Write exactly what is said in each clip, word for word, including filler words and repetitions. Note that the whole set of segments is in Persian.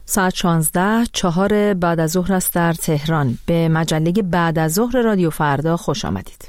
ساعت شانزده چهار بعد از ظهر است در تهران. به مجله بعد از ظهر رادیو فردا خوش آمدید.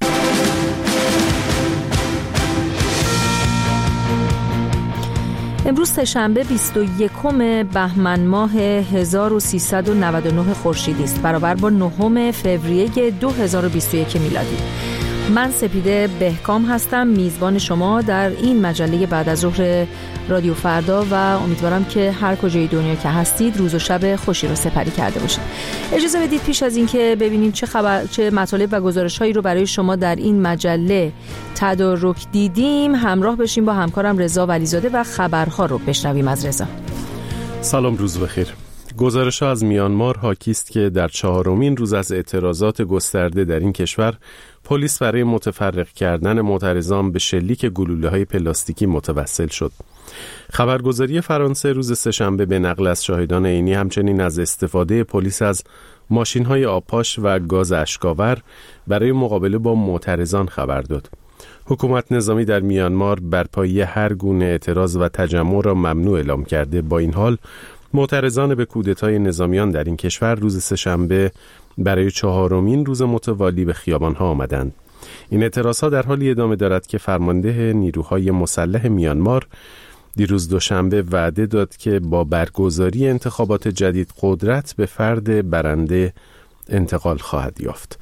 امروز سه‌شنبه بیست و یکم بهمن ماه هزار و سیصد و نود و نه خورشیدی است، برابر با نهم فوریه دو هزار و بیست و یک میلادی. من سپیده بهکام هستم، میزبان شما در این مجله بعد از ظهر رادیو فردا و امیدوارم که هر کجای دنیا که هستید روز و شب خوشی رو سپری کرده باشید. اجازه بدید پیش از این که ببینیم چه خبر چه مطالب و گزارش‌هایی رو برای شما در این مجله تدارک دیدیم، همراه بشیم با همکارم رضا ولیزاده و خبرها رو بشنویم از رضا. سلام، روز بخیر. گزارش‌ها از میانمار حاکی است که در چهارمین روز از اعتراضات گسترده در این کشور، پلیس برای متفرق کردن معترضان به شلیک گلوله‌های پلاستیکی متوسل شد. خبرگزاری فرانسه روز سه‌شنبه به نقل از شاهدان عینی همچنین از استفاده پلیس از ماشین‌های آبپاش و گاز اشک‌آور برای مقابله با معترضان خبر داد. حکومت نظامی در میانمار برپایی هر گونه اعتراض و تجمع را ممنوع اعلام کرده. با این حال معترضان به کودتای نظامیان در این کشور روز سه‌شنبه برای چهارمین روز متوالی به خیابان‌ها آمدند. این اعتراضها در حالی ادامه دارد که فرمانده نیروهای مسلح میانمار دیروز دوشنبه وعده داد که با برگزاری انتخابات جدید قدرت به فرد برنده انتقال خواهد یافت.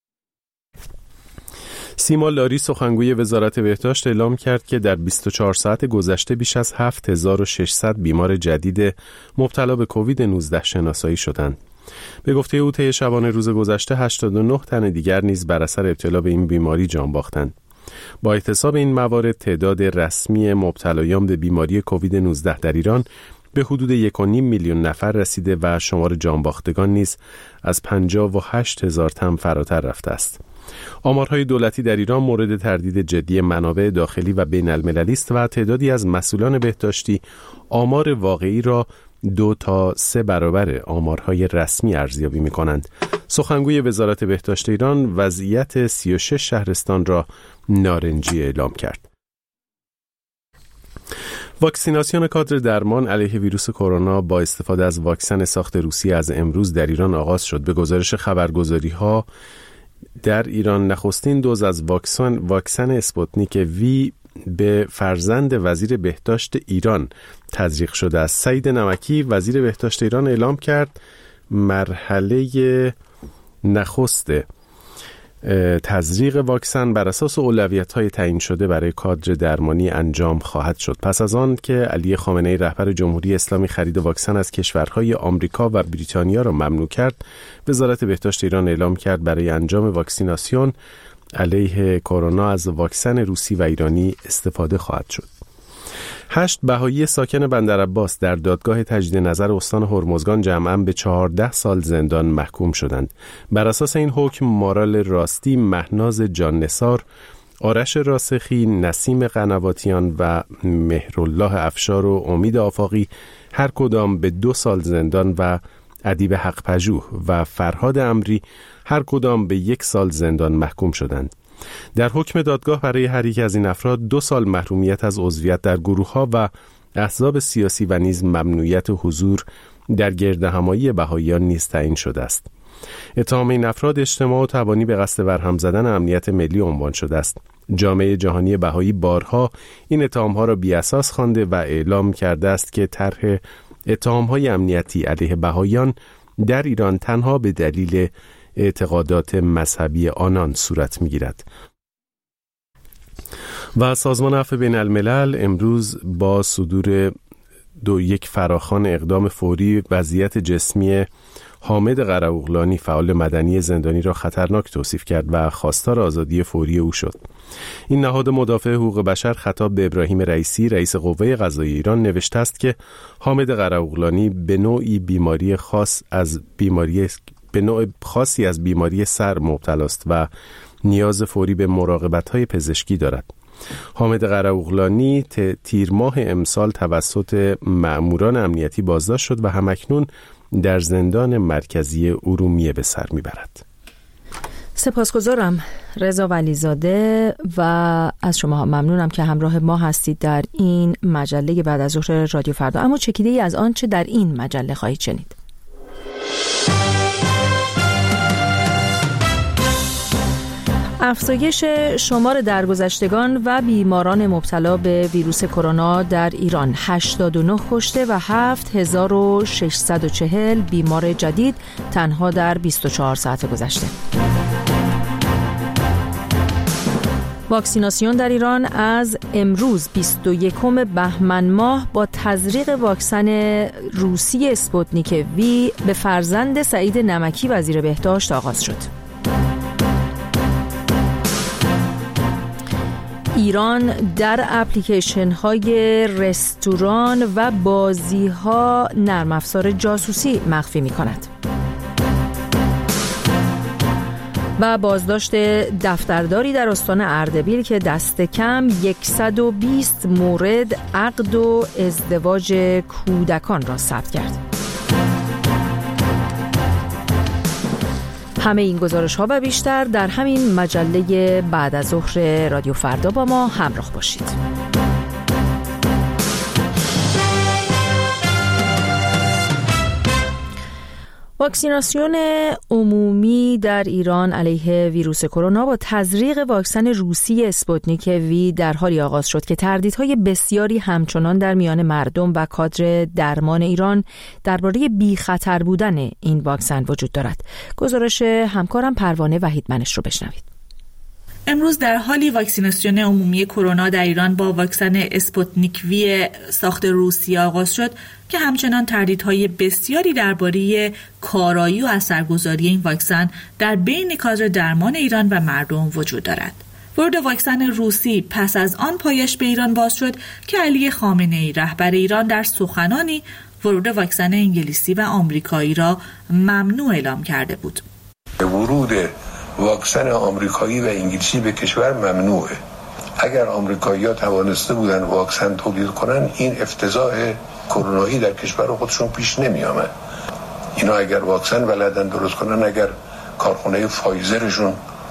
سیما لاری سخنگوی وزارت بهداشت اعلام کرد که در بیست و چهار ساعت گذشته بیش از هفت هزار و ششصد بیمار جدید مبتلا به کووید نوزده شناسایی شدند. به گفته او طی شبانه روز گذشته هشتاد و نه تن دیگر نیز بر اثر ابتلا به این بیماری جان باختند. با احتساب این موارد تعداد رسمی مبتلایان به بیماری کووید نوزده در ایران به حدود یک و نیم میلیون نفر رسیده و شمار جان باختگان نیز از پنجاه و هشت هزار تن فراتر رفته است. آمارهای دولتی در ایران مورد تردید جدی منابع داخلی و بین المللی است و تعدادی از مسئولان بهداشتی آمار واقعی را دو تا سه برابر آمارهای رسمی ارزیابی می کنند. سخنگوی وزارت بهداشت ایران وضعیت سی و شش شهرستان را نارنجی اعلام کرد. واکسیناسیون کادر درمان علیه ویروس کرونا با استفاده از واکسن ساخت روسیه از امروز در ایران آغاز شد. به گزارش خبرگزاری‌ها در ایران نخستین دوز از واکسن واکسن اسپوتنیک وی به فرزند وزیر بهداشت ایران تزریق شده است. سعید نمکی وزیر بهداشت ایران اعلام کرد مرحله نخست تزریق واکسن بر اساس اولویت‌های تعیین شده برای کادر درمانی انجام خواهد شد. پس از آن که علی خامنه‌ای رهبر جمهوری اسلامی خرید واکسن از کشورهای آمریکا و بریتانیا را ممنوع کرد، وزارت بهداشت ایران اعلام کرد برای انجام واکسیناسیون علیه کرونا از واکسن روسی و ایرانی استفاده خواهد شد. هشت بهایی ساکن بندرعباس در دادگاه تجدید نظر استان هرمزگان جمعاً به چهارده سال زندان محکوم شدند. بر اساس این حکم مارال راستی، مهناز جان نثار، آرش راسخی، نسیم قنواتیان و مهرالله افشار و امید آفاقی هر کدام به دو سال زندان و ادیب حق پژوه و فرهاد امری هر کدام به یک سال زندان محکوم شدند. در حکم دادگاه برای هر یک از این افراد دو سال محرومیت از عضویت در گروه‌ها و احزاب سیاسی و نیز ممنوعیت حضور در گردهمایی بهائیان نیز تعیین شده است. اتهام این افراد اجتماع و تبانی به قصد برهم زدن امنیت ملی عنوان شده است. جامعه جهانی بهایی بارها این اتهام‌ها را بی‌اساس خوانده و اعلام کرده است که طرح اتهام‌های امنیتی علیه بهائیان در ایران تنها به دلیل اعتقادات مذهبی آنان صورت می‌گیرد. و سازمان عفو بین الملل امروز با صدور دو یک فراخوان اقدام فوری وضعیت جسمی حامد قراوغلانی فعال مدنی زندانی را خطرناک توصیف کرد و خواستار آزادی فوری او شد. این نهاد مدافع حقوق بشر خطاب به ابراهیم رئیسی رئیس قوه قضاییه ایران نوشته است که حامد قراوغلانی به نوعی بیماری خاص از بیماری به نوع خاصی از بیماری سر مبتلا است و نیاز فوری به مراقبت‌های پزشکی دارد. حامد قراوغلانی تیر ماه امسال توسط مأموران امنیتی بازداشت شد و همکنون در زندان مرکزی ارومیه به سر میبرد. سپاسگزارم رضا ولیزاده و از شما ممنونم که همراه ما هستید در این مجله بعد از ظهر رادیو فردا. اما چکیده ای از آنچه در این مجله خواهید شنید. افزایش شمار درگذشتگان و بیماران مبتلا به ویروس کرونا در ایران، هشتاد و نه کشته و هفت هزار و ششصد و چهل بیمار جدید تنها در بیست و چهار ساعت گذشته. واکسیناسیون در ایران از امروز بیست و یکم بهمن ماه با تزریق واکسن روسی اسپوتنیک وی به فرزند سعید نمکی وزیر بهداشت آغاز شد. ایران در اپلیکیشن های رستوران و بازی ها نرم افزار جاسوسی مخفی می کند. و بازداشت دفترداری در استان اردبیل که دست کم صد و بیست مورد عقد و ازدواج کودکان را ثبت کرد. همه این گزارش ها و بیشتر در همین مجله بعد از ظهر رادیو فردا با ما همراه باشید. واکسیناسیون عمومی در ایران علیه ویروس کرونا با تزریق واکسن روسی اسپوتنیک وی در حالی آغاز شد که تردیدهای بسیاری همچنان در میان مردم و کادر درمان ایران درباره بی خطر بودن این واکسن وجود دارد. گزارش همکارم پروانه وحیدمنش رو بشنوید. امروز در حالی واکسیناسیون عمومی کرونا در ایران با واکسن اسپوتنیک وی ساخت روسیه آغاز شد که همچنان تردیدهای بسیاری درباره کارایی و اثرگذاری این واکسن در بین کادر درمان ایران و مردم وجود دارد. ورود واکسن روسی پس از آن پایش به ایران باز شد که علی خامنه‌ای رهبر ایران در سخنانی ورود واکسن انگلیسی و آمریکایی را ممنوع اعلام کرده بود. ورود واکسن آمریکایی و انگلیسی به کشور ممنوعه. اگر آمریکایی‌ها توانسته بودن واکسن تولید کنن، این افتضاح کرونایی در کشور خودشون پیش نمی آمد. اینا اگر واکسن بلدن درست کنن، اگر کارخونه فایزرشون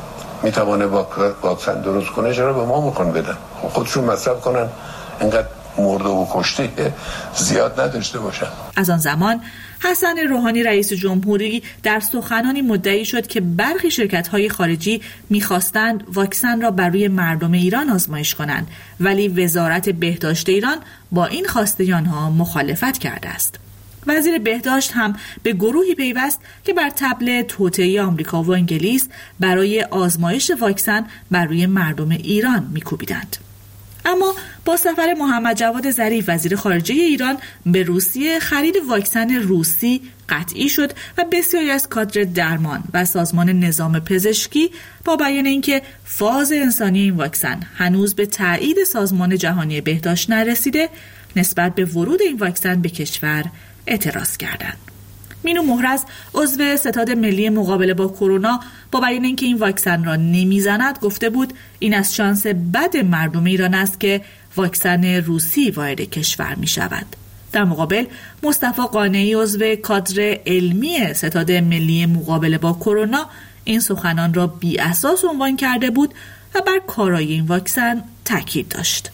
میتونه واکسن درست کنه، چرا به ما میخوان بدن؟ خودشون مصرف کنن، اینقدر مرده و کشته زیاد نداشته باشن. از آن زمان حسن روحانی رئیس جمهوری در سخنانی مدعی شد که برخی شرکت‌های خارجی می‌خواستند واکسن را بر روی مردم ایران آزمایش کنند، ولی وزارت بهداشت ایران با این خواسته آنها مخالفت کرده است. وزیر بهداشت هم به گروهی پیوست که بر طبل توطئه آمریکا و انگلیس برای آزمایش واکسن بر روی مردم ایران می‌کوبیدند. اما با سفر محمد جواد ظریف وزیر خارجه ایران به روسیه، خرید واکسن روسی قطعی شد و بسیاری از کادر درمان و سازمان نظام پزشکی با بیان اینکه فاز انسانی این واکسن هنوز به تایید سازمان جهانی بهداشت نرسیده، نسبت به ورود این واکسن به کشور اعتراض کردند. مینو مهرز عضو ستاد ملی مقابله با کرونا با بیان اینکه این واکسن را نمیزند گفته بود این از شانس بد مردم ایران است که واکسن روسی وارد کشور می شود. در مقابل مصطفی قانعی عضو کادر علمی ستاد ملی مقابله با کرونا این سخنان را بی اساس عنوان کرده بود و بر کارایی این واکسن تاکید داشت.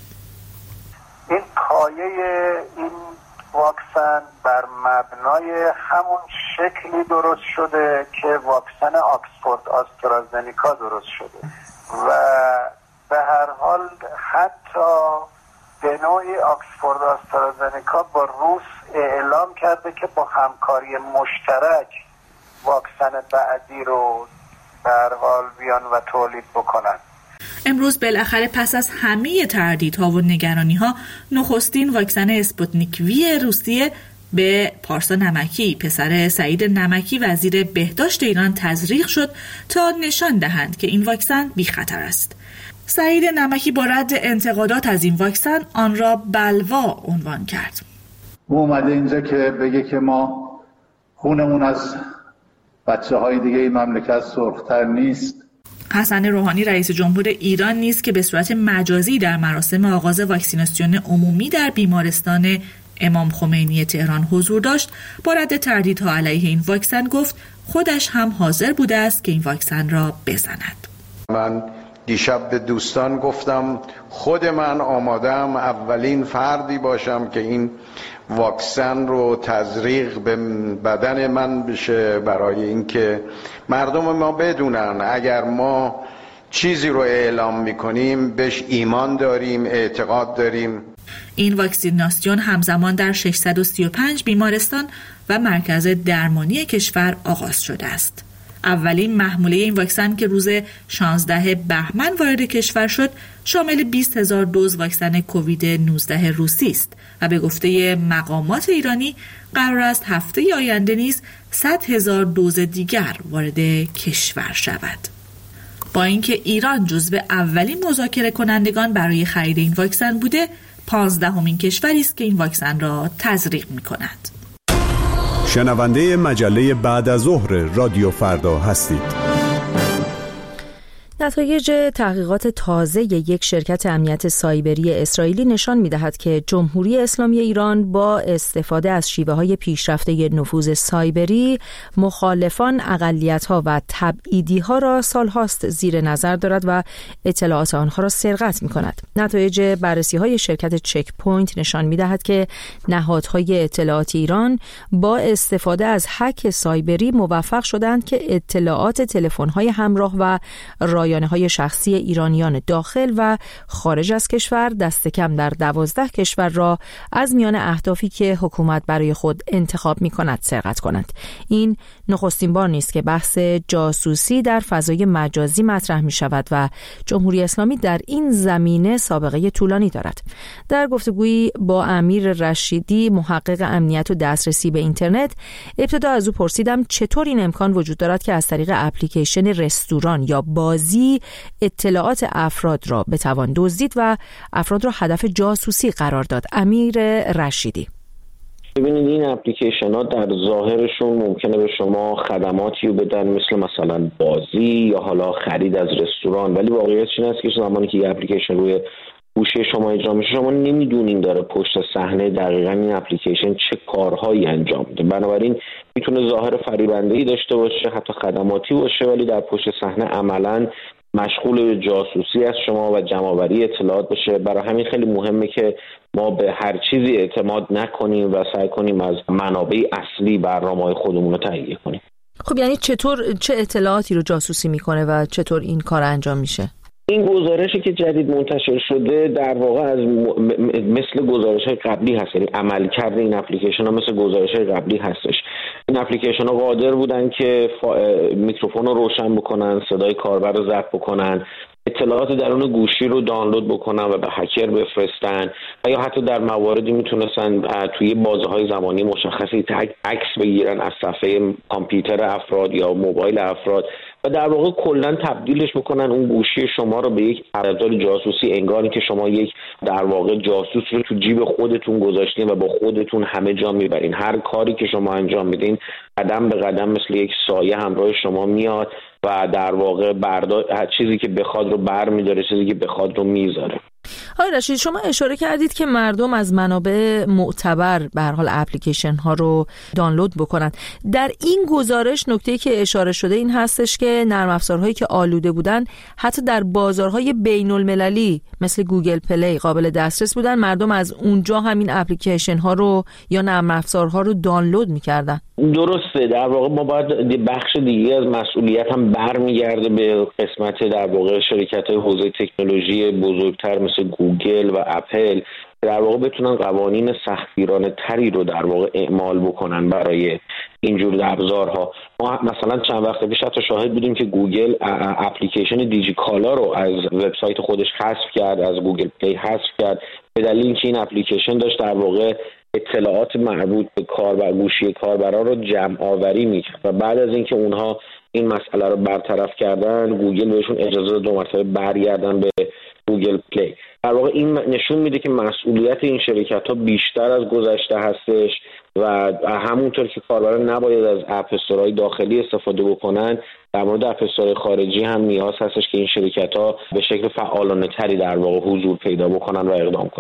این پایه این واکسن بر مبنای همون شکلی درست شده که واکسن آکسفورد آسترازنیکا درست شده و به هر حال حتی به نوعی آکسفورد آسترازنیکا با روس اعلام کرده که با همکاری مشترک واکسن بعدی رو به هر حال بیان و تولید بکنن. امروز بالاخره پس از همه تردیدها و نگرانی‌ها نخستین واکسن اسپوتنیک وی روسیه به پارسا نمکی پسر سعید نمکی وزیر بهداشت ایران تزریق شد تا نشان دهند که این واکسن بی خطر است. سعید نمکی با رد انتقادات از این واکسن آن را بلوا عنوان کرد. او اومده اینجا که بگه که ما خونمون از بچه‌های دیگه این مملکت سرخ‌تر نیست. حسن روحانی رئیس جمهور ایران نیز که به صورت مجازی در مراسم آغاز واکسیناسیون عمومی در بیمارستان امام خمینی تهران حضور داشت، با رد تردیدها علیه این واکسن گفت خودش هم حاضر بوده است که این واکسن را بزند. من دیشب به دوستان گفتم خود من آمادم اولین فردی باشم که این واکسن رو تزریق به بدن من بشه، برای اینکه مردم ما بدونن اگر ما چیزی رو اعلام میکنیم بهش ایمان داریم، اعتقاد داریم. این واکسیناسیون همزمان در ششصد و سی و پنج بیمارستان و مرکز درمانی کشور آغاز شده است. اولین محموله این واکسن که روز شانزده بهمن وارد کشور شد شامل بیست هزار دوز واکسن کووید نوزده روسی است و به گفته مقامات ایرانی قرار است هفته آینده نیز صد هزار دوز دیگر وارد کشور شود. با اینکه ایران جزو اولین مذاکره کنندگان برای خرید این واکسن بوده، پانزدهمین کشوری است که این واکسن را تزریق می‌کند. شنونده مجله بعد از ظهر رادیو فردا هستید. نتایج تحقیقات تازه یک شرکت امنیت سایبری اسرائیلی نشان می‌دهد که جمهوری اسلامی ایران با استفاده از شیوه‌های پیشرفته نفوذ سایبری مخالفان، اقلیت‌ها و تبعیدی‌ها را سال‌هاست زیر نظر دارد و اطلاعات آنها را سرقت می‌کند. نتایج بررسی‌های شرکت چک پوینت نشان می‌دهد که نهادهای اطلاعاتی ایران با استفاده از هک سایبری موفق شدند که اطلاعات تلفن‌های همراه و رایانه‌های شخصی ایرانیان داخل و خارج از کشور دست کم در دوازده کشور را از میان اهدافی که حکومت برای خود انتخاب می‌کند سرقت کنند. این نخستین بار نیست که بحث جاسوسی در فضای مجازی مطرح می‌شود و جمهوری اسلامی در این زمینه سابقه طولانی دارد. در گفتگویی با امیر رشیدی، محقق امنیت و دسترسی به اینترنت، ابتدا از او پرسیدم چطور این امکان وجود دارد که از طریق اپلیکیشن رستوران یا بازی اطلاعات افراد را بتوان دزدید و افراد را هدف جاسوسی قرار داد. امیر رشیدی: ببینید این اپلیکیشن ها در ظاهرشون ممکنه به شما خدماتی رو بدن مثل مثلا بازی یا حالا خرید از رستوران، ولی واقعیتش این است که زمانی که یه اپلیکیشن روی گوشی شما اجرا میشه شما نمیدونین داره پشت صحنه دقیقاً این اپلیکیشن چه کارهایی انجام میده. بنابراین میتونه ظاهر فریبنده‌ای داشته باشه، حتی خدماتی باشه، ولی در پشت صحنه عملاً مشغول جاسوسی از شما و جمع‌آوری اطلاعات باشه. برای همین خیلی مهمه که ما به هر چیزی اعتماد نکنیم و سعی کنیم از منابع اصلی برنامه‌های خودمون رو تهیه کنیم. خب یعنی چطور چه اطلاعاتی رو جاسوسی میکنه و چطور این کار انجام میشه؟ این گزارشی که جدید منتشر شده در واقع از م... مثل گزارش‌های قبلی هست، یعنی عملکرد این اپلیکیشن ها مثل گزارش‌های قبلی هستش. این اپلیکیشن ها قادر بودن که فا... میکروفون رو روشن بکنن، صدای کاربر رو ضبط بکنن، اطلاعات درون گوشی رو دانلود بکنن و به هکر بفرستن و یا حتی در مواردی میتونستن توی بازه‌های زمانی مشخصی عکس بگیرن از صفحه کامپیوتر افراد یا موبایل افراد و در واقع کلا تبدیلش بکنن اون گوشی شما رو به یک ابزار جاسوسی، انگاری که شما یک در واقع جاسوس رو تو جیب خودتون گذاشتین و با خودتون همه جا میبرین. هر کاری که شما انجام میدین قدم به قدم مثل یک سایه همراه شما میاد و در واقع بردار هر چیزی که بخواد رو برمی‌داره، چیزی که بخواد رو میذاره. آقای رشید، شما اشاره کردید که مردم از منابع معتبر به هر حال اپلیکیشن ها رو دانلود بکنن. در این گزارش نکته‌ای که اشاره شده این هستش که نرم افزارهایی که آلوده بودن حتی در بازارهای بین المللی مثل گوگل پلی قابل دسترس بودن، مردم از اونجا همین اپلیکیشن ها رو یا نرم افزارها رو دانلود میکردن. درسته، در واقع ما باید بخش دیگه از مسئولیت هم برمیگرده به قسمت در واقع شرکت‌های حوزه تکنولوژی بزرگتر مثل گوگل و اپل، در واقع بتونن قوانین سختگیرانه تری رو در واقع اعمال بکنن برای اینجور ابزارها. ما مثلا چند وقت پیش حتی شاهد بودیم که گوگل اپلیکیشن دیجی کالا رو از وبسایت خودش حذف کرد، از گوگل پلی حذف کرد، به دلیل اینکه این اپلیکیشن داشت در واقع اطلاعات مربوط به کاربر گوشی کاربران رو جمع آوری میکرد و بعد از اینکه اونها این مسئله رو برطرف کردن، گوگل بهشون اجازه داد دو مرتبه برگردن به گوگل پلی. در واقع این نشون میده که مسئولیت این شرکت ها بیشتر از گذشته هستش و همونطور که کاربران نباید از اپ استورهای داخلی استفاده بکنن، در مورد اپ استورهای خارجی هم نیاز هستش که این شرکت ها به شکل فعالانه تری در واقع حضور پیدا بکنن و اقدام کنن.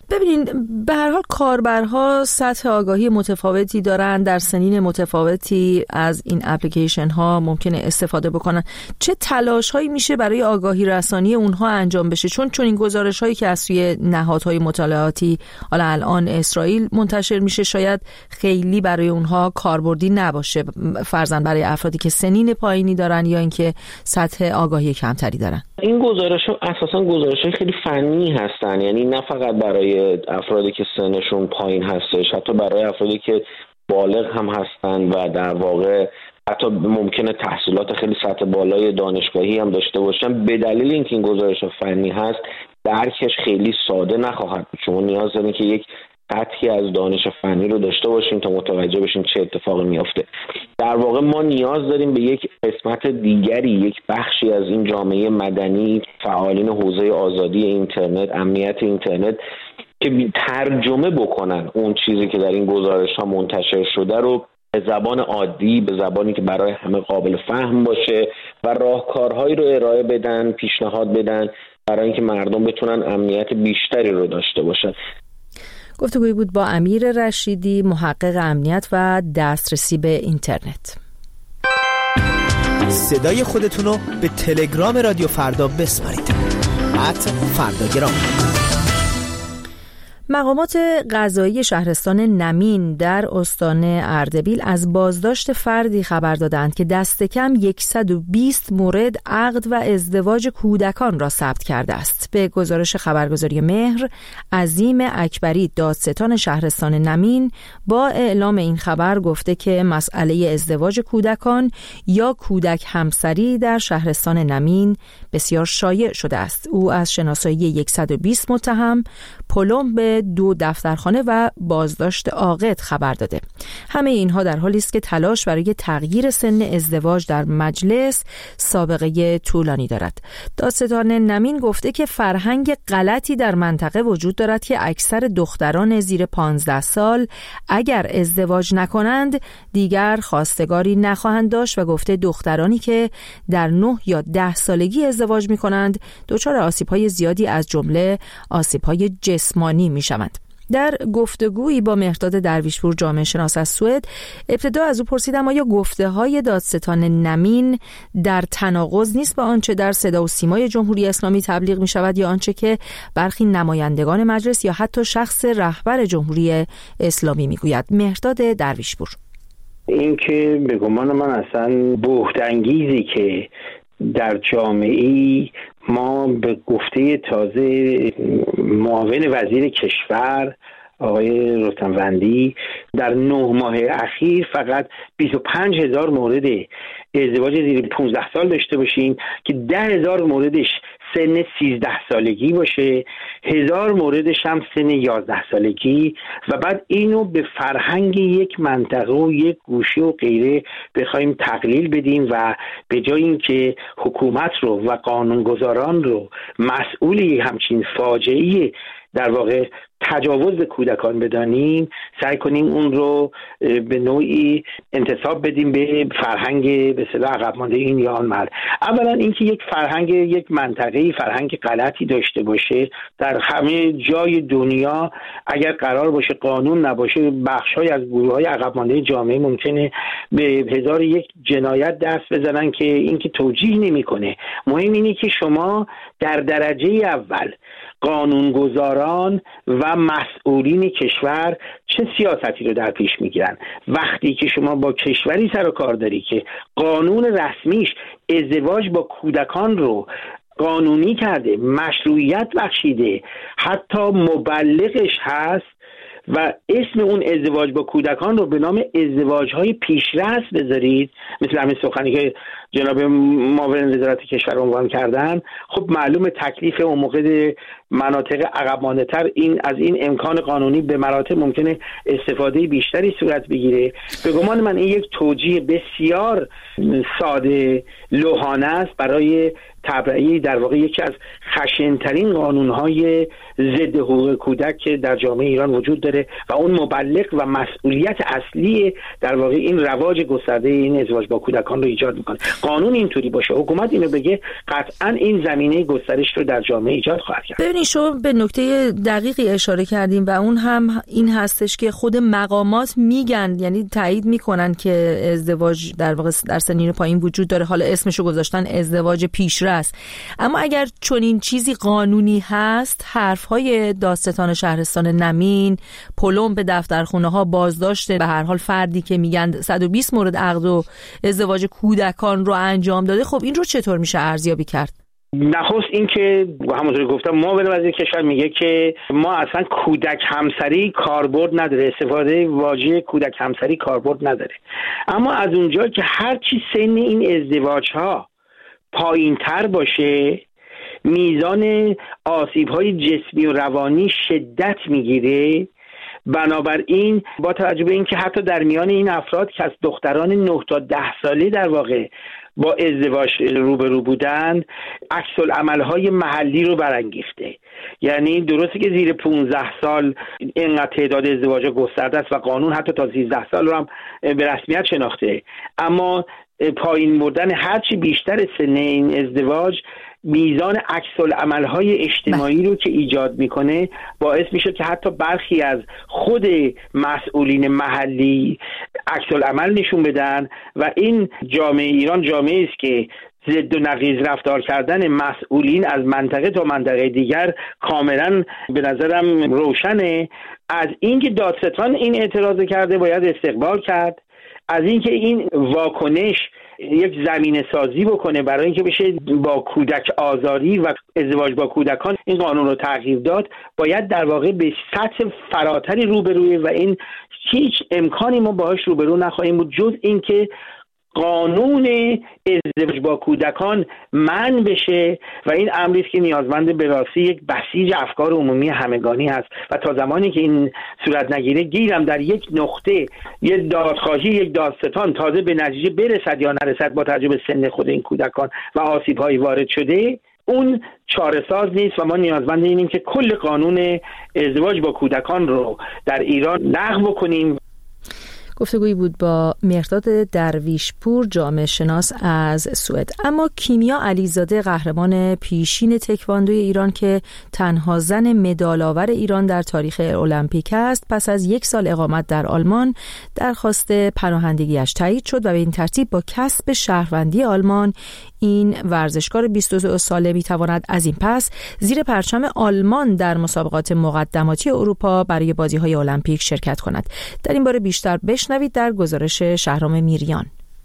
ببینین به هر حال کاربرها سطح آگاهی متفاوتی دارن، در سنین متفاوتی از این اپلیکیشن ها ممکنه استفاده بکنن. چه تلاش هایی میشه برای آگاهی رسانی اونها انجام بشه؟ چون چون این گزارش هایی که از سوی نهادهای مطالعاتی حالا الان اسرائیل منتشر میشه شاید خیلی برای اونها کاربردی نباشه، فرضاً برای افرادی که سنین پایینی دارن یا اینکه سطح آگاهی کمتری دارن. این گزارش‌ها اساساً گزارش‌های خیلی فنی هستن، یعنی نه فقط برای افرادی که سنشون پایین هستش، حتی برای افرادی که بالغ هم هستن و در واقع حتی ممکنه تحصیلات خیلی سطح بالای دانشگاهی هم داشته باشن. به دلیل اینکه این گزارش فنی هست درکش خیلی ساده نخواهد بود. شما نیاز دارین که یک سطحی از دانش فنی رو داشته باشین تا متوجه بشین چه اتفاقی میافته. در واقع ما نیاز داریم به یک قسمت دیگری، یک بخشی از این جامعه مدنی، فعالین حوزه آزادی اینترنت، امنیت اینترنت، که ترجمه بکنن اون چیزی که در این گزارش ها منتشر شده رو به زبان عادی، به زبانی که برای همه قابل فهم باشه و راهکارهایی رو ارائه بدن، پیشنهاد بدن برای اینکه مردم بتونن امنیت بیشتری رو داشته باشن. گفتگویی بود با امیر رشیدی، محقق امنیت و دسترسی به اینترنت. صدای خودتون رو به تلگرام رادیو فردا بسپارید. ات فرداگرام. مقامات قضایی شهرستان نمین در استان اردبیل از بازداشت فردی خبر دادند که دست کم صد و بیست مورد عقد و ازدواج کودکان را ثبت کرده است. به گزارش خبرگزاری مهر، عظیم اکبری دادستان شهرستان نمین با اعلام این خبر گفته که مسئله ازدواج کودکان یا کودک همسری در شهرستان نمین بسیار شایع شده است. او از شناسایی صد و بیست متهم، پلم به دو دفترخانه و بازداشت عاقد خبر داده. همه اینها در حالی است که تلاش برای تغییر سن ازدواج در مجلس سابقه طولانی دارد. دادستان نمین گفته که فرهنگ غلطی در منطقه وجود دارد که اکثر دختران زیر پانزده سال اگر ازدواج نکنند دیگر خواستگاری نخواهند داشت و گفته دخترانی که در نه یا ده سالگی ازدواج می کنند دچار آسیب‌های زیادی از جمله آسیب‌های جسمانی می شوند. در گفتگویی با مهرداد درویشپور جامعه شناس از سوئد ابتدا از او پرسیدم آیا گفته های دادستان نمین در تناقض نیست با آنچه در صدا و سیمای جمهوری اسلامی تبلیغ می شود یا آنچه که برخی نمایندگان مجلس یا حتی شخص رهبر جمهوری اسلامی می گوید. مهرداد درویشپور: این که به گمان من اصلا بهت انگیزی که در جامعه ما به گفته تازه معاون وزیر کشور آقای رستموندی در نه ماه اخیر فقط بیست و پنج هزار مورد ازدواج زیر پانزده سال داشته باشیم که ده هزار موردش سن سیزده سالگی باشه، هزار موردش هم سن یازده سالگی و بعد اینو به فرهنگ یک منطقه و یک گوشه و غیره بخوایم تقلیل بدیم و به جای اینکه حکومت رو و قانونگذاران رو مسئولی همچین فاجعه‌ای در واقع تجاوز به کودکان بدانیم، سعی کنیم اون رو به نوعی انتساب بدیم به فرهنگ به اصطلاح عقب مانده این یا آن محل. اولا اینکه یک فرهنگ یک منطقه‌ای فرهنگ غلطی داشته باشه در همه جای دنیا، اگر قرار باشه قانون نباشه بخش‌های از گروه‌های عقب مانده جامعه ممکنه به هزار یک جنایت دست بزنن که اینکه توجیه نمی‌کنه. مهم اینه که شما در درجه اول قانونگذاران و مسئولین کشور چه سیاستی رو در پیش میگیرن. وقتی که شما با کشوری سر و کار داری که قانون رسمیش ازدواج با کودکان رو قانونی کرده، مشروعیت بخشیده، حتی مبلغش هست و اسم اون ازدواج با کودکان رو به نام ازدواج‌های پیشرفت بذارید، مثل همین سخنی که جناب معاون وزارت کشور عنوان کردن، خب معلومه تکلیف اون موقع مناطق عقب مانده‌تر این از این امکان قانونی به مراتب ممکنه استفاده بیشتری صورت بگیره. به گمان من این یک توجیه بسیار ساده لوحانه است برای تبعیض در واقع یکی از خشن‌ترین قانون‌های ضد حقوق کودک که در جامعه ایران وجود داره و اون مبلغ و مسئولیت اصلی در واقع این رواج گسترده این ازدواج با کودکان رو ایجاد میکنه. قانون اینطوری باشه، حکومت اینو بگه، قطعا این زمینه گسترش رو در جامعه ایجاد خواهد کرد. ببینید شما به نکته دقیقی اشاره کردیم و اون هم این هستش که خود مقامات میگن، یعنی تایید میکنن که ازدواج در واقع در سنین پایین وجود داره، حالا اسمشو گذاشتن ازدواج پیشرس. اما اگر چنین چیزی قانونی هست، حرفهای دادستان شهرستان نمین، پلم به دفترخونه ها، بازداشت به هر حال فردی که میگن صد و بیست مورد عقد و ازدواج کودکان رو انجام داده، خب این رو چطور میشه ارزیابی کرد؟ نخست این که همونطوری گفتم معاون وزیر کشور میگه که ما اصلا کودک همسری کاربرد نداره، استفاده واژه کودک همسری کاربرد نداره. اما از اونجا که هرچی سن این ازدواج ها پایین تر باشه، میزان آسیب های جسمی و روانی شدت میگیره. بنابراین با توجه به این که حتی در میان این افراد که از دختران نه تا ده ساله در واقع با ازدواج روبرو بودند، عکس العمل‌های محلی رو برانگیخته. یعنی درسته که زیر پانزده سال اینقدر تعداد ازدواج گسترده است و قانون حتی تا سیزده سال رو هم به رسمیت شناخته، اما پایین بردن هرچی بیشتر سن این ازدواج میزان عکس العمل‌های اجتماعی رو که ایجاد میکنه باعث میشه که حتی برخی از خود مسئولین محلی عکس العمل نشون بدن و این جامعه ایران جامعه است که ضد و نقیض رفتار کردن مسئولین از منطقه تا منطقه دیگر کاملا به نظرم روشنه. از اینکه دادستان این اعتراض کرده باید استقبال کرد، از اینکه این واکنش یک زمینه سازی بکنه برای اینکه بشه با کودک آزاری و ازدواج با کودکان این قانون رو تغییر داد، باید در واقع به سطح فراتری روبروی و این هیچ امکانی ما باهاش روبرو نخواهیم بود جز اینکه قانون ازدواج با کودکان منع بشه و این امری است که نیازمند به راستی یک بسیج افکار عمومی همگانی هست و تا زمانی که این صورت نگیره گیرم در یک نقطه یک دادخواهی یک دادستان تازه به نتیجه برسد یا نرسد با توجه به سن خود این کودکان و آسیب‌های وارد شده، اون چاره‌ساز نیست و ما نیازمند اینیم که کل قانون ازدواج با کودکان رو در ایران لغو کنیم. گفتگویی بود با مهرداد درویشپور، جامعه شناس از سوئد. اما کیمیا علیزاده، قهرمان پیشین تکواندوی ایران که تنها زن مدال‌آور ایران در تاریخ المپیک است، پس از یک سال اقامت در آلمان درخواست پناهندگیش تایید شد و به این ترتیب با کسب شهروندی آلمان این ورزشکار بیست و دو ساله میتواند از این پس زیر پرچم آلمان در مسابقات مقدماتی اروپا برای بازی‌های المپیک شرکت کند. در این باره بیشتر بشنوید در گزارش شهرام میریان.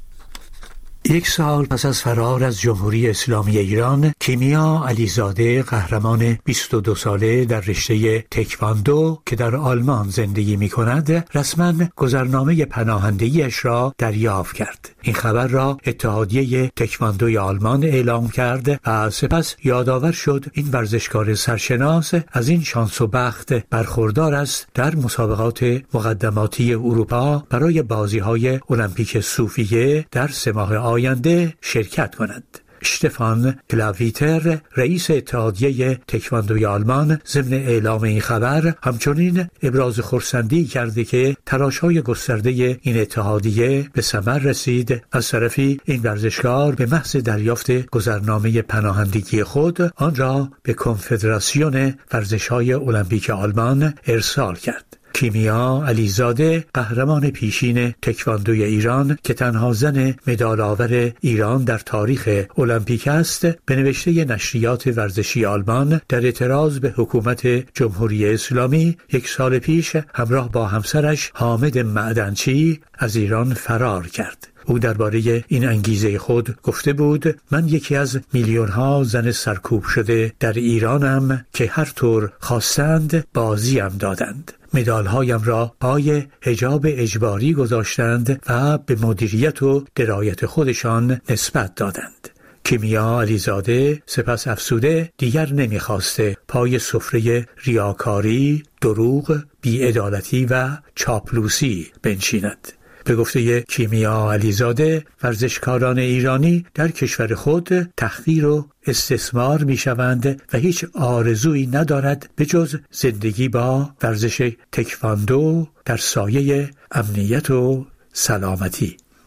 یک سال پس از فرار از جمهوری اسلامی ایران، کیمیا علیزاده، قهرمان بیست و دو ساله در رشته تکواندو که در آلمان زندگی می کند، رسما گذرنامه پناهندگیش را دریافت کرد. این خبر را اتحادیه تکواندوی آلمان اعلام کرد و سپس یادآور شد این ورزشکار سرشناس از این شانس و بخت برخوردار است در مسابقات مقدماتی اروپا برای بازی‌های المپیک صوفیه در سه ماه آینده شرکت کند. اشتفان کلاویتر، رئیس اتحادیه تکواندوی آلمان، ضمن اعلام این خبر همچنین ابراز خرسندی کرده که تلاش‌های گسترده این اتحادیه به ثمر رسید. از طرفی این ورزشکار به محض دریافت گذرنامه پناهندگی خود آن را به کنفدراسیون ورزش‌های المپیک آلمان ارسال کرد. کیمیا علیزاده، قهرمان پیشین تکواندوی ایران که تنها زن مدال‌آور ایران در تاریخ المپیک است، به نوشته نشریات ورزشی آلمان در اعتراض به حکومت جمهوری اسلامی یک سال پیش همراه با همسرش حامد معدنچی از ایران فرار کرد. او درباره این انگیزه خود گفته بود: من یکی از میلیون ها زن سرکوب شده در ایرانم که هر طور خواستند بازیم دادند. مدال هایم را پای حجاب اجباری گذاشتند و به مدیریت و درایت خودشان نسبت دادند. کیمیا علیزاده سپس افسوده دیگر نمیخواسته پای سفره ریاکاری، دروغ، بی‌عدالتی و چاپلوسی بنشیند. به گفته کیمیا علیزاده، ورزشکاران ایرانی در کشور خود تحقیر و استثمار می شوند و هیچ آرزویی ندارد به جز زندگی با ورزش تکواندو در سایه امنیت و سلامتی.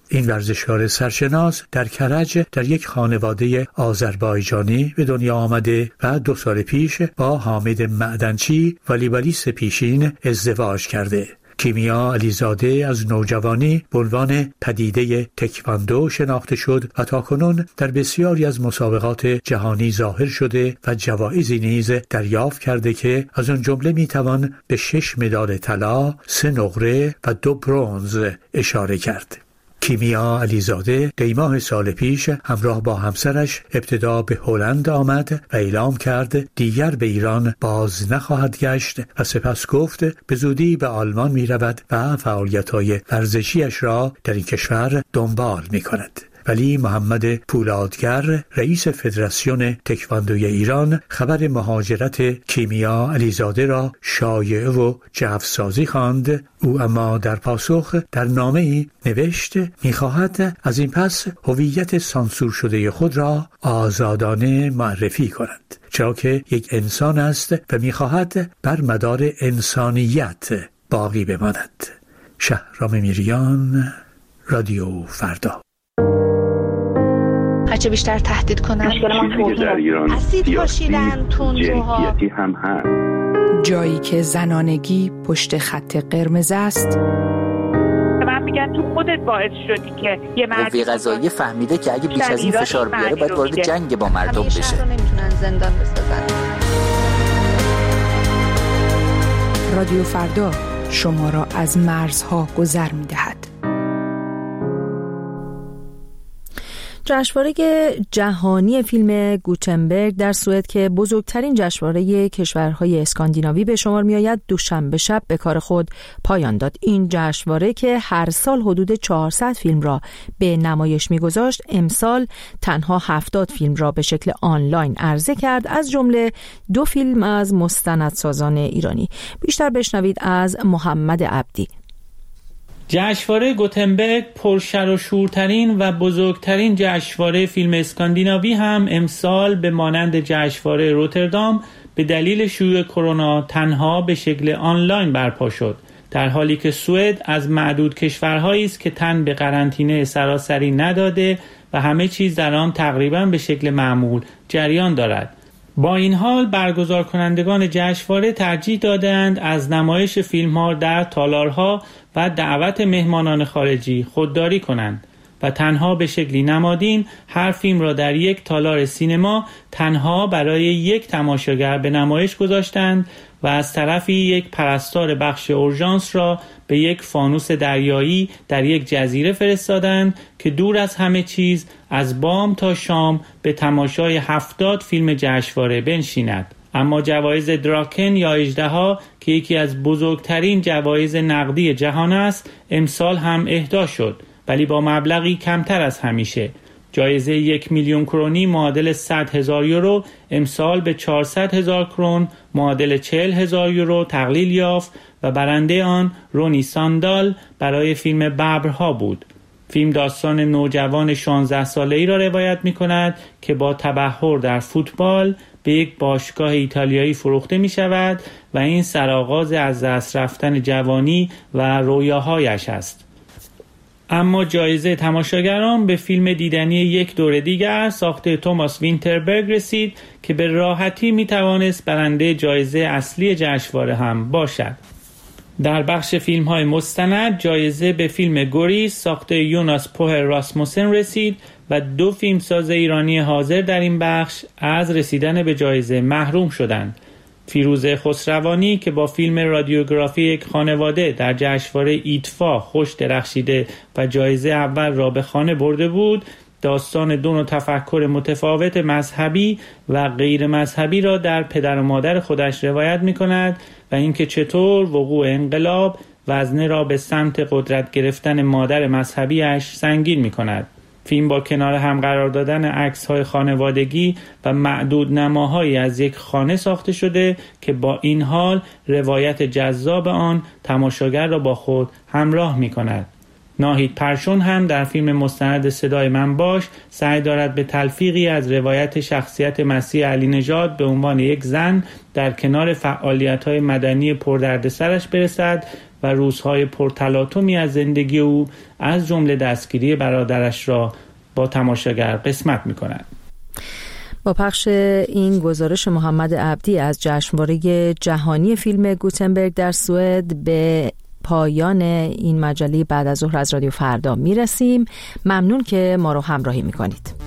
این ورزشکار سرشناس در کرج در یک خانواده آذربایجانی به دنیا آمده و دو سال پیش با حامد معدنچی والیبالیست پیشین ازدواج کرده. کیمیا علیزاده از نوجوانی به عنوان پدیده تکواندو شناخته شد و تاکنون در بسیاری از مسابقات جهانی ظاهر شده و جوایزی نیز دریافت کرده که از آن جمله میتوان به شش مدال طلا، سه نقره و دو برنز اشاره کرد. کیمیا علیزاده دیماه سال پیش همراه با همسرش ابتدا به هلند آمد و اعلام کرد دیگر به ایران باز نخواهد گشت و سپس گفت به زودی به آلمان می رود و فعالیت‌های ورزشیش را در این کشور دنبال می کند. ولی محمد پولادگر رئیس فدراسیون تکواندوی ایران خبر مهاجرت کیمیا علیزاده را شایعه و جوسازی خواند. او اما در پاسخ در نامه‌ای نوشت می‌خواهد از این پس هویت سانسور شده خود را آزادانه معرفی کند، چرا که یک انسان است و می‌خواهد بر مدار انسانیت باقی بماند. شهرام میریان، رادیو فردا. هرچه بیشتر تهدید کنن مشکل ما در ایران اسید پاشیدن، تندروها، هم هست. جایی که زنانگی پشت خط قرمز است. من میگن تو خودت باعث شدی که یه مرد قوه قضاییه فهمیده که اگه بیش از این فشار بیاره باید وارد جنگ با مردم بشه. همیشه نمیتونن زندان بسازن. رادیو فردا شما را از مرزها گذر میدهد. جشنواره جهانی فیلم گوتنبرگ در سوئد که بزرگترین جشنواره کشورهای اسکاندیناوی به شمار می‌آید دوشنبه شب به کار خود پایان داد. این جشنواره که هر سال حدود چهارصد فیلم را به نمایش می‌گذاشت، امسال تنها هفتاد فیلم را به شکل آنلاین عرضه کرد، از جمله دو فیلم از مستندسازان ایرانی. بیشتر بشنوید از محمد عبدی. جشنواره گوتنبرگ پرشر و شورترین و بزرگترین جشنواره فیلم اسکاندیناوی هم امسال به مانند جشنواره روتردام به دلیل شیوع کرونا تنها به شکل آنلاین برپا شد، در حالی که سوئد از معدود کشورهایی است که تن به قرنطینه سراسری نداده و همه چیز در آن تقریبا به شکل معمول جریان دارد. با این حال برگزار کنندگان جشنواره ترجیح دادند از نمایش فیلم‌ها در تالارها و دعوت مهمانان خارجی خودداری کنند و تنها به شکلی نمادین هر فیلم را در یک تالار سینما تنها برای یک تماشاگر به نمایش گذاشتند و از طرفی یک پرستار بخش اورژانس را به یک فانوس دریایی در یک جزیره فرستادند که دور از همه چیز از بام تا شام به تماشای هفتاد فیلم جشنواره بنشیند. اما جوایز دراکن یا اژدها که یکی از بزرگترین جوایز نقدی جهان است امسال هم اهدا شد، ولی با مبلغی کمتر از همیشه. جایزه یک میلیون کرونی معادل صد هزار یورو امسال به چهارصد هزار کرون معادل چهل هزار یورو تقلیل یافت و برنده آن رونی ساندال برای فیلم ببرها بود. فیلم داستان نوجوان شانزده ساله‌ای را روایت می‌کند که با تبحر در فوتبال به یک باشگاه ایتالیایی فروخته می شود و این سرآغاز از دست رفتن جوانی و رویاهایش است. اما جایزه تماشاگران به فیلم دیدنی یک دور دیگر ساخته توماس وینتربرگ رسید که به راحتی می توانست برنده جایزه اصلی جشنواره هم باشد. در بخش فیلم های مستند جایزه به فیلم گوریس ساخته یوناس پوهر راسموسن رسید و دو فیلمساز ایرانی حاضر در این بخش از رسیدن به جایزه محروم شدند. فیروزه خسروانی که با فیلم رادیوگرافی یک خانواده در جشنواره ایتفا خوش درخشیده و جایزه اول را به خانه برده بود، داستان دو نوع تفکر متفاوت مذهبی و غیر مذهبی را در پدر و مادر خودش روایت می کند و اینکه چطور وقوع انقلاب وزنه را به سمت قدرت گرفتن مادر مذهبیش سنگین می کند. فیلم با کنار هم قرار دادن عکس‌های خانوادگی و معدود نماهایی از یک خانه ساخته شده که با این حال روایت جذاب آن تماشاگر را با خود همراه می کند. ناهید پرشون هم در فیلم مستند صدای من باش سعی دارد به تلفیقی از روایت شخصیت مسیح علی نژاد به عنوان یک زن در کنار فعالیت‌های مدنی پردردسرش برسد و روزهای پرتلاطمی از زندگی او از جمله دستگیری برادرش را با تماشاگر قسمت می‌کنند. با پخش این گزارش محمد عبدی از جشنواره جهانی فیلم گوتنبرگ در سوئد به پایان این مجله بعد از ظهر از رادیو فردا میرسیم. ممنون که ما رو همراهی میکنید.